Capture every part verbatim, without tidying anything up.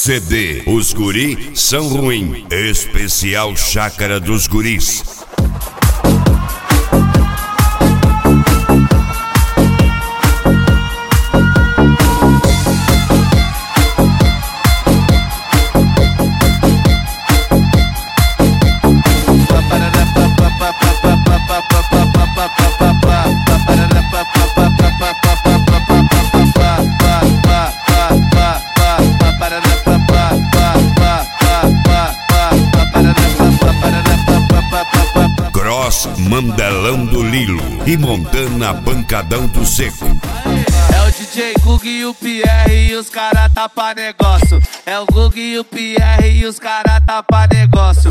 C D Os Guri São Ruim. Especial Chácara dos Guris. Mandelão do Lilo e Montana Pancadão do Seco. É o D J Gug e o Pierre e os cara tá pra negócio. É o Gug e o Pierre e os cara tá pra negócio.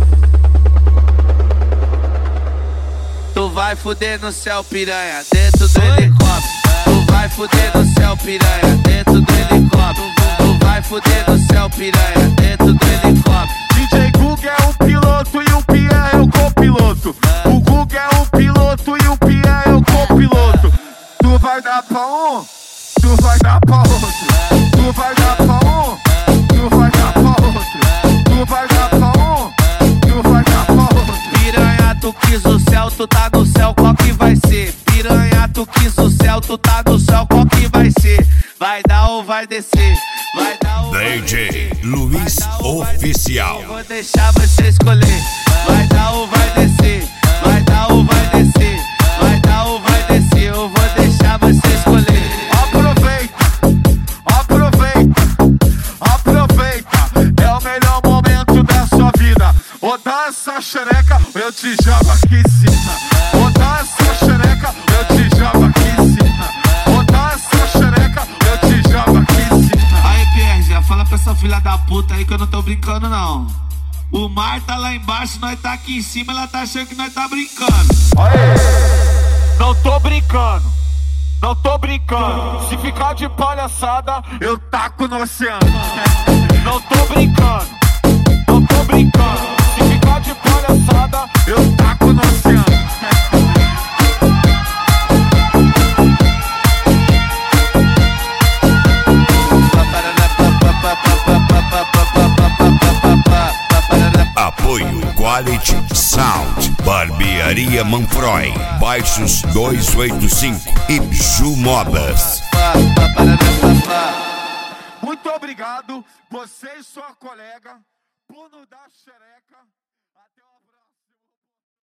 Tu vai fuder no céu, piranha, dentro do helicóptero. Tu vai fuder no céu, piranha, dentro do helicóptero. Tu vai fuder no céu, piranha, dentro do helicóptero. D J Gug é o piloto e o Pierre é o copiloto. O Gug é o piloto e o Pierre é o copiloto. Tu vai dar pra um, tu vai dar pra outro. Tu vai dar pra um, tu vai dar pra outro. Tu vai dar pra um, tu vai dar pra outro. Piranha, tu quis o céu, tu tá no céu, qual que vai ser? Piranha, tu quis o céu, tu tá no céu, qual que vai ser? Vai dar ou vai descer? Vai dar ou vai descer? D J Luiz Oficial. Vou deixar você escolher. Vai dar ou vai descer? Vai dar ou vai descer? Vai dar ou vai descer? Eu vou deixar você escolher. Aproveita, aproveita, aproveita. É o melhor momento da sua vida. Ou dá essa xereca, ou eu te jogo aqui em cima. Ou dá essa xereca, ou eu te jogo aqui em cima. Ou dá essa xereca, ou eu te jogo aqui em cima. Aí, Pierre, já fala pra essa filha da puta aí que eu não tô brincando, não. O mar tá lá embaixo, nós tá aqui em cima, ela tá achando que nós tá brincando. Aê! Não tô brincando, não tô brincando. Se ficar de palhaçada, eu taco no oceano. Não tô brincando, não tô brincando. Se ficar de palhaçada, eu taco no oceano. Apoio Quality Sound, Barbearia Manfroy, Baixos duzentos e oitenta e cinco e Biju Modas. Muito obrigado, você e sua colega, por nos dar xereca. Até uma próxima.